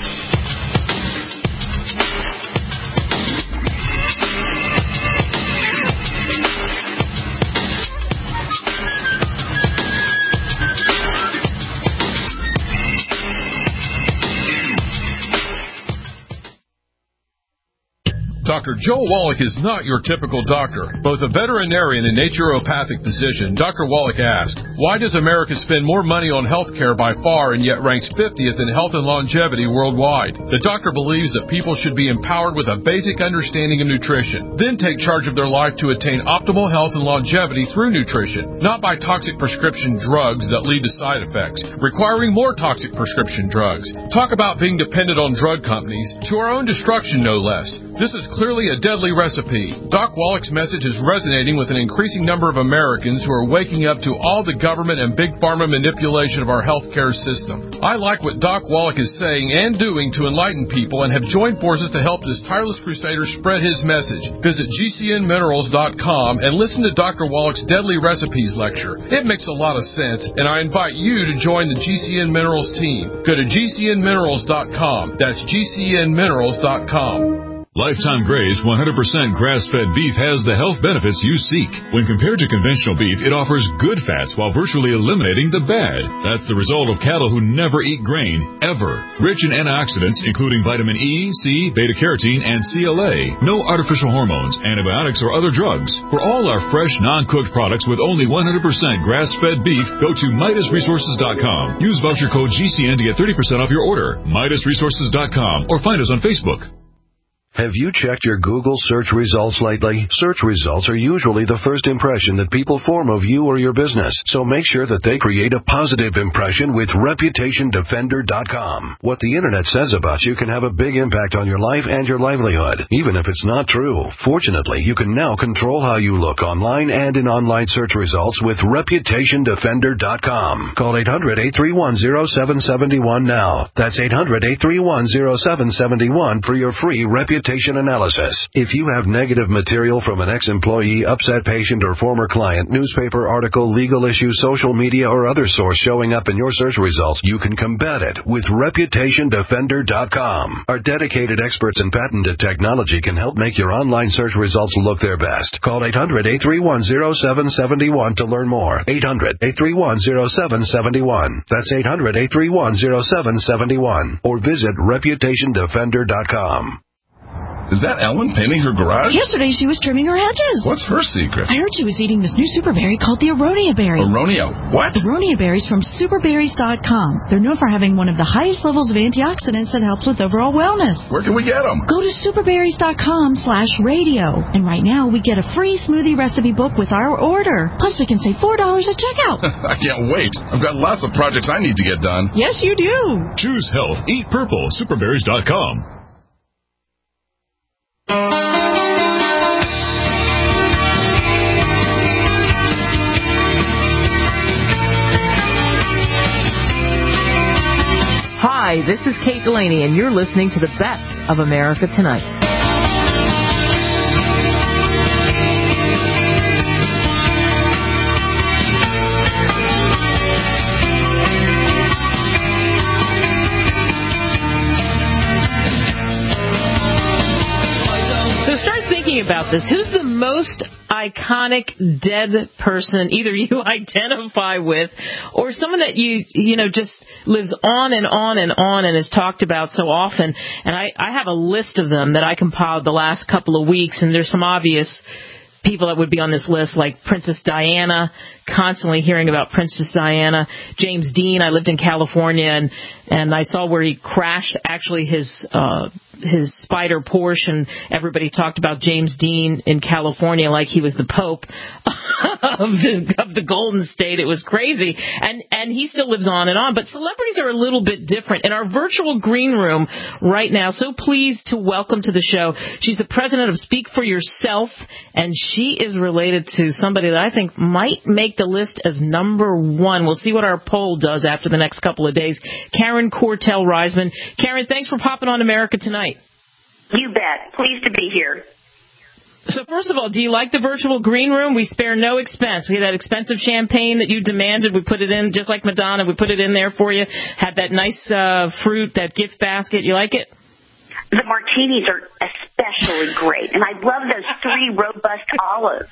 Speaker 18: Doctor Joel Wallach is not your typical doctor. Both a veterinarian and naturopathic physician, Doctor Wallach asked, why does America spend more money on health care by far and yet ranks fiftieth in health and longevity worldwide? The doctor believes that people should be empowered with a basic understanding of nutrition, then take charge of their life to attain optimal health and longevity through nutrition, not by toxic prescription drugs that lead to side effects, requiring more toxic prescription drugs. Talk about being dependent on drug companies, to our own destruction no less. This is clearly a deadly recipe. Doc Wallach's message is resonating with an increasing number of Americans who are waking up to all the government and big pharma manipulation of our healthcare system. I like what Doc Wallach is saying and doing to enlighten people and have joined forces to help this tireless crusader spread his message. Visit G C N minerals dot com and listen to Doctor Wallach's Deadly Recipes lecture. It makes a lot of sense, and I invite you to join the G C N Minerals team. Go to G C N minerals dot com. That's G C N minerals dot com.
Speaker 19: Lifetime Graze one hundred percent grass-fed beef has the health benefits you seek. When compared to conventional beef, it offers good fats while virtually eliminating the bad. That's the result of cattle who never eat grain, ever. Rich in antioxidants, including vitamin E, C, beta-carotene, and C L A. No artificial hormones, antibiotics, or other drugs. For all our fresh, non-cooked products with only one hundred percent grass-fed beef, go to Midas Resources dot com. Use voucher code G C N to get thirty percent off your order. Midas Resources dot com or find us on Facebook.
Speaker 15: Have you checked your Google search results lately? Search results are usually the first impression that people form of you or your business, so make sure that they create a positive impression with Reputation Defender dot com. What the Internet says about you can have a big impact on your life and your livelihood, even if it's not true. Fortunately, you can now control how you look online and in online search results with Reputation Defender dot com. Call eight hundred, eight three one, zero seven seven one now. That's eight hundred, eight three one, zero seven seven one for your free Reputation analysis. If you have negative material from an ex-employee, upset patient, or former client, newspaper article, legal issue, social media, or other source showing up in your search results, you can combat it with Reputation Defender dot com. Our dedicated experts in patented technology can help make your online search results look their best. Call eight hundred, eight three one, zero seven seven one to learn more. eight hundred, eight three one, zero seven seven one. That's eight hundred, eight three one, zero seven seven one. Or visit Reputation Defender dot com.
Speaker 20: Is that Ellen painting her garage?
Speaker 21: Yesterday she was trimming her hedges.
Speaker 20: What's her secret?
Speaker 21: I heard she was eating this new super berry called the Aronia berry.
Speaker 20: Aronia what?
Speaker 21: The Aronia berries from super berries dot com. They're known for having one of the highest levels of antioxidants that helps with overall wellness.
Speaker 20: Where can we get them?
Speaker 21: Go to super berries dot com slash radio. And right now we get a free smoothie recipe book with our order. Plus we can save four dollars at checkout.
Speaker 20: I can't wait. I've got lots of projects I need to get done.
Speaker 21: Yes, you do.
Speaker 19: Choose health. Eat purple. super berries dot com.
Speaker 2: Hi, this is Kate Delaney, and you're listening to the Best of America Tonight. So start thinking about this. Who's the most iconic dead person either you identify with or someone that you, you know, just lives on and on and on and is talked about so often? And I, I have a list of them that I compiled the last couple of weeks, and there's some obvious people that would be on this list, like Princess Diana, constantly hearing about Princess Diana. James Dean, I lived in California, and, and I saw where he crashed actually his uh, his Spider Porsche, and everybody talked about James Dean in California like he was the Pope of the, of the Golden State. It was crazy. And, and he still lives on and on. But celebrities are a little bit different. In our virtual green room right now, so pleased to welcome to the show, she's the president of Speak for Yourself, and she is related to somebody that I think might make the list as number one. We'll see what our poll does after the next couple of days. Karen Cortell Reisman. Karen, thanks for popping on America Tonight.
Speaker 22: You bet. Pleased to be here.
Speaker 2: So first of all, do you like the virtual green room? We spare no expense. We had that expensive champagne that you demanded. We put it in, just like Madonna. We put it in there for you. Had that nice uh, fruit, that gift basket. You like it?
Speaker 22: The martinis are especially great. And I love those three robust olives.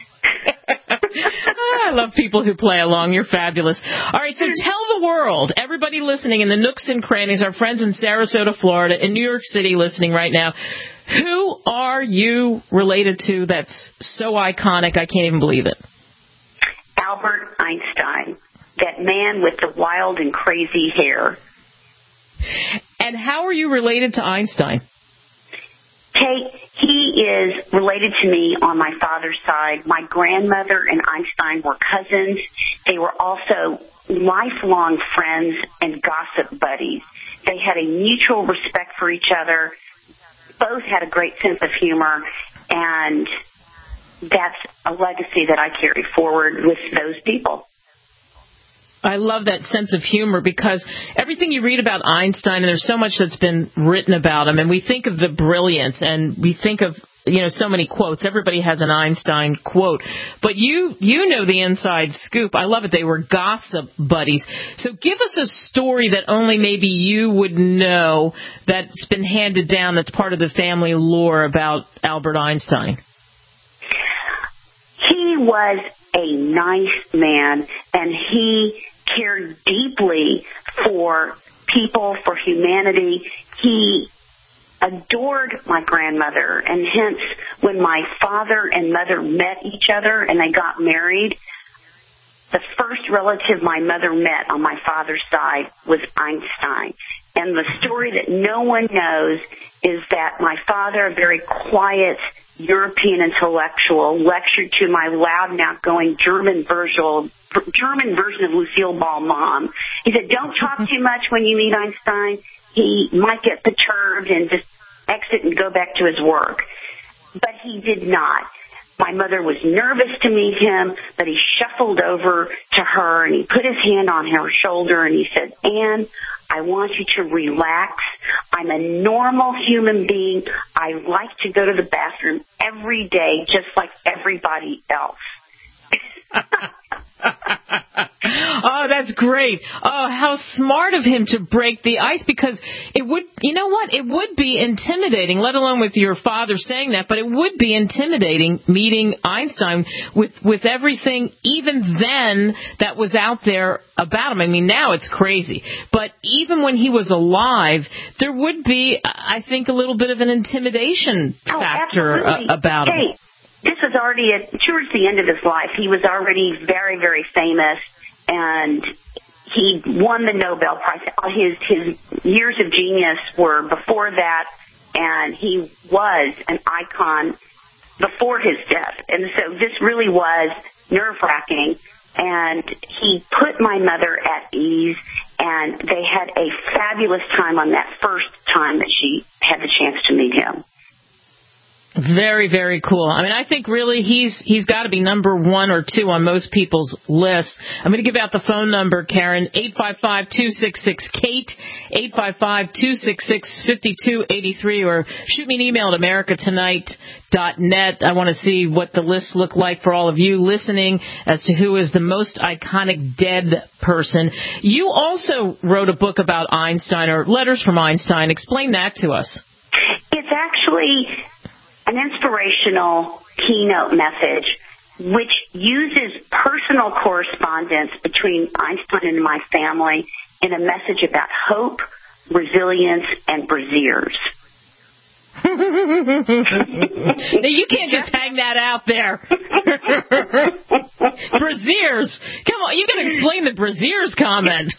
Speaker 2: I love people who play along. You're fabulous. All right, so tell the world, everybody listening in the nooks and crannies, our friends in Sarasota, Florida, in New York City listening right now, who are you related to that's so iconic I can't even believe it?
Speaker 22: Albert Einstein, that man with the wild and crazy hair.
Speaker 2: And how are you related to Einstein?
Speaker 22: Kate, he is related to me on my father's side. My grandmother and Einstein were cousins. They were also lifelong friends and gossip buddies. They had a mutual respect for each other. Both had a great sense of humor, and that's a legacy that I carry forward with those people.
Speaker 2: I love that sense of humor because everything you read about Einstein, and there's so much that's been written about him, and we think of the brilliance, and we think of, you know, so many quotes. Everybody has an Einstein quote. But you you know the inside scoop. I love it. They were gossip buddies. So give us a story that only maybe you would know that's been handed down that's part of the family lore about Albert Einstein.
Speaker 22: He was a nice man, and he cared deeply for people, for humanity. He adored my grandmother, and hence when my father and mother met each other and they got married, the first relative my mother met on my father's side was Einstein. And the story that no one knows is that my father, a very quiet European intellectual, lectured to my loud and outgoing German version, German version of Lucille Ball mom. He said, don't talk too much when you meet Einstein. He might get perturbed and just exit and go back to his work. But he did not. My mother was nervous to meet him, but he shuffled over to her and he put his hand on her shoulder and he said, Anne, I want you to relax. I'm a normal human being. I like to go to the bathroom every day just like everybody else.
Speaker 2: Oh, that's great. Oh, how smart of him to break the ice, because it would, you know what, it would be intimidating, let alone with your father saying that, but it would be intimidating meeting Einstein with, with everything even then that was out there about him. I mean, now it's crazy, but even when he was alive, there would be, I think, a little bit of an intimidation
Speaker 22: oh,
Speaker 2: factor uh, about
Speaker 22: hey.
Speaker 2: him.
Speaker 22: This was already at, towards the end of his life. He was already very, very famous, and he won the Nobel Prize. His his years of genius were before that, and he was an icon before his death. And so this really was nerve-wracking, and he put my mother at ease, and they had a fabulous time on that first time that she had the chance to meet him.
Speaker 2: Very, very cool. I mean, I think really he's he's got to be number one or two on most people's lists. I'm going to give out the phone number, Karen, eight five five, two six six, Kate, eight five five, two six six, five two eight three, or shoot me an email at america tonight dot net. I want to see what the lists look like for all of you listening as to who is the most iconic dead person. You also wrote a book about Einstein, or letters from Einstein. Explain that to us.
Speaker 22: It's actually an inspirational keynote message which uses personal correspondence between Einstein and my family in a message about hope, resilience, and brassieres.
Speaker 2: Now, you can't just hang that out there. Brassieres. Come on, you got to explain the brassieres comment.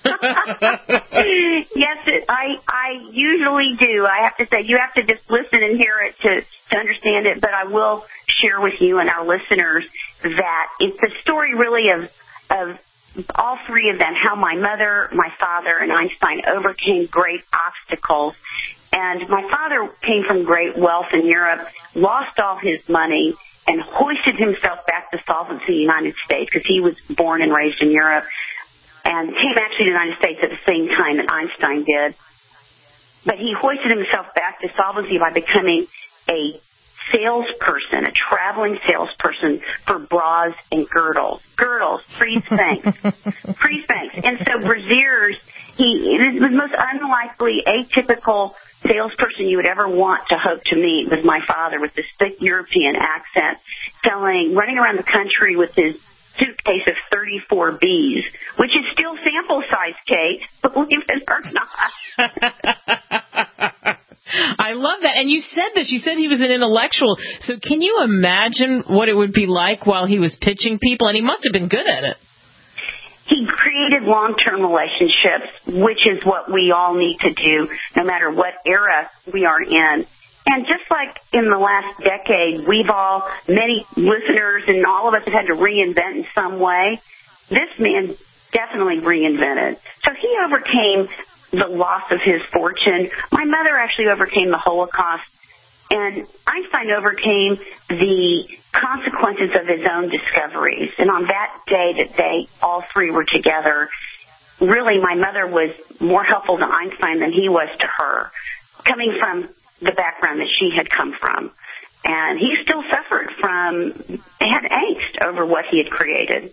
Speaker 22: Yes, it, I I usually do. I have to say, you have to just listen and hear it to, to understand it, but I will share with you and our listeners that it's a story really of of all three of them, how my mother, my father, and Einstein overcame great obstacles. And my father came from great wealth in Europe, lost all his money, and hoisted himself back to solvency in the United States because he was born and raised in Europe and came actually to the United States at the same time that Einstein did. But he hoisted himself back to solvency by becoming a salesperson, a traveling salesperson for bras and girdles. Girdles, free Spanx. Free Spanx. And so brassieres, he it was the most unlikely, atypical salesperson you would ever want to hope to meet was my father with this thick European accent, selling, running around the country with his suitcase of thirty-four B's, which is still sample size, Kate, believe it or not.
Speaker 2: I love love that. And you said this. You said he was an intellectual. So can you imagine what it would be like while he was pitching people? And he must have been good at it.
Speaker 22: He created long-term relationships, which is what we all need to do, no matter what era we are in. And just like in the last decade, we've all, many listeners and all of us have had to reinvent in some way. This man definitely reinvented. So he overcame the loss of his fortune. My mother actually overcame the Holocaust. And Einstein overcame the consequences of his own discoveries. And on that day that they all three were together, really my mother was more helpful to Einstein than he was to her, coming from the background that she had come from. And he still suffered from, had angst over what he had created.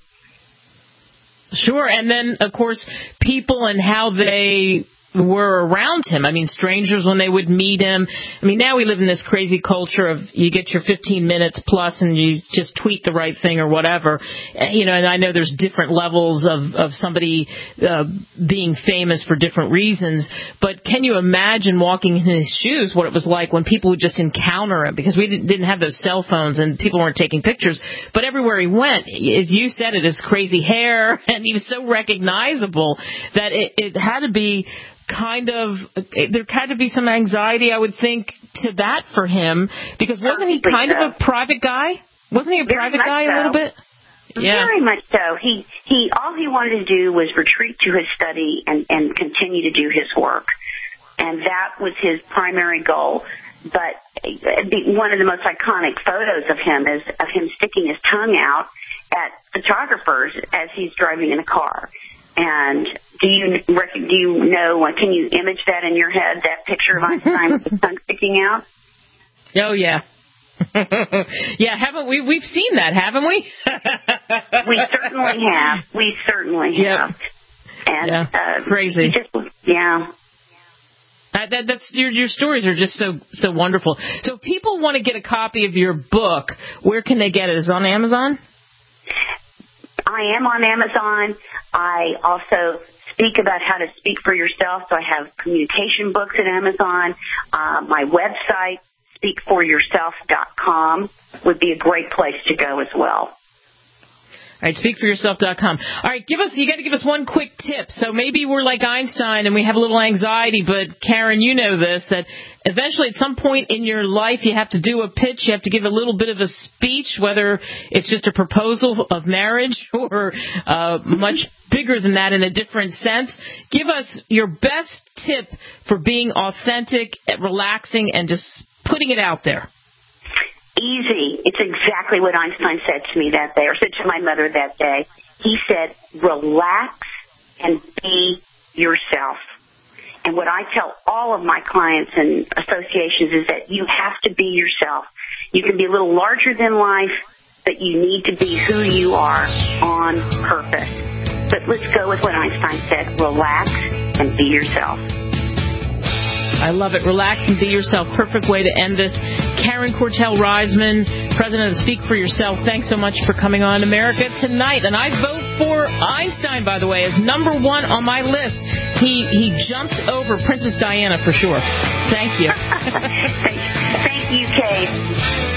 Speaker 2: Sure. And then, of course, people and how they were around him. I mean, strangers when they would meet him. I mean, now we live in this crazy culture of you get your fifteen minutes plus and you just tweet the right thing or whatever. You know, and I know there's different levels of, of somebody uh, being famous for different reasons. But can you imagine walking in his shoes, what it was like when people would just encounter him? Because we didn't have those cell phones and people weren't taking pictures. But everywhere he went, as you said, it his crazy hair, and he was so recognizable that it, it had to be kind of, there had to be some anxiety, I would think, to that for him, because wasn't he kind of a private guy? Wasn't he a private guy a little bit? Yeah.
Speaker 22: Very much so. He, he, all he wanted to do was retreat to his study and, and continue to do his work. And that was his primary goal. But one of the most iconic photos of him is of him sticking his tongue out at photographers as he's driving in a car. And do you do you know, can you image that in your head, that picture of Einstein with his tongue sticking out?
Speaker 2: Oh, yeah. Yeah, haven't we? We've seen that, haven't we?
Speaker 22: We certainly have. We certainly
Speaker 2: yep.
Speaker 22: have. And,
Speaker 2: yeah,
Speaker 22: uh,
Speaker 2: crazy.
Speaker 22: Just, yeah.
Speaker 2: That, that, that's your, your stories are just so so wonderful. So if people want to get a copy of your book, where can they get it? Is it on Amazon?
Speaker 22: I am on Amazon. I also speak about how to speak for yourself. So I have communication books at Amazon. Uh, my website, speak for yourself dot com, would be a great place to go as well.
Speaker 2: All right, speak for yourself dot com. All right, give us, you got to give us one quick tip. So maybe we're like Einstein and we have a little anxiety, but Karen, you know this, that eventually at some point in your life you have to do a pitch, you have to give a little bit of a speech, whether it's just a proposal of marriage or uh, much bigger than that in a different sense. Give us your best tip for being authentic, relaxing, and just putting it out there.
Speaker 22: Easy. It's exactly what Einstein said to me that day, or said to my mother that day. He said, relax and be yourself. And what I tell all of my clients and associations is that you have to be yourself. You can be a little larger than life, but you need to be who you are on purpose. But let's go with what Einstein said, relax and be yourself.
Speaker 2: I love it. Relax and be yourself. Perfect way to end this. Karen Cortell Reisman, president of Speak for Yourself, thanks so much for coming on America Tonight. And I vote for Einstein, by the way, as number one on my list. He he jumped over Princess Diana for sure. Thank you.
Speaker 22: thank, thank you, Kate.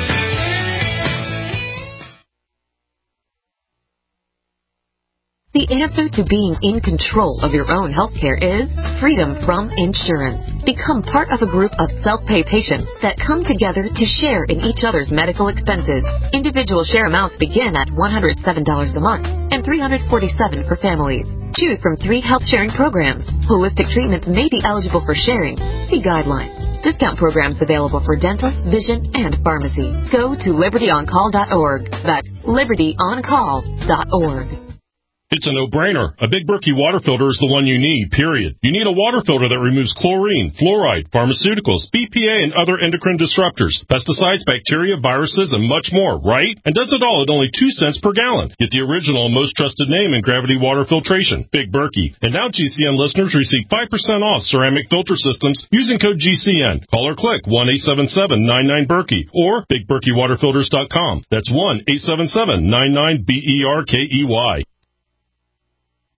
Speaker 12: The answer to being in control of your own healthcare is freedom from insurance. Become part of a group of self-pay patients that come together to share in each other's medical expenses. Individual share amounts begin at one hundred seven dollars a month and three hundred forty-seven dollars for families. Choose from three health sharing programs. Holistic treatments may be eligible for sharing. See guidelines. Discount programs available for dental, vision, and pharmacy. Go to liberty on call dot org. That's liberty on call dot org.
Speaker 9: It's a no-brainer. A Big Berkey water filter is the one you need, period. You need a water filter that removes chlorine, fluoride, pharmaceuticals, B P A, and other endocrine disruptors, pesticides, bacteria, viruses, and much more, right? And does it all at only two cents per gallon. Get the original and most trusted name in gravity water filtration, Big Berkey. And now G C N listeners receive five percent off ceramic filter systems using code G C N. Call or click one eight seven seven nine nine Berkey or big berkey water filters dot com. That's one eight seven seven nine nine B E R K E Y.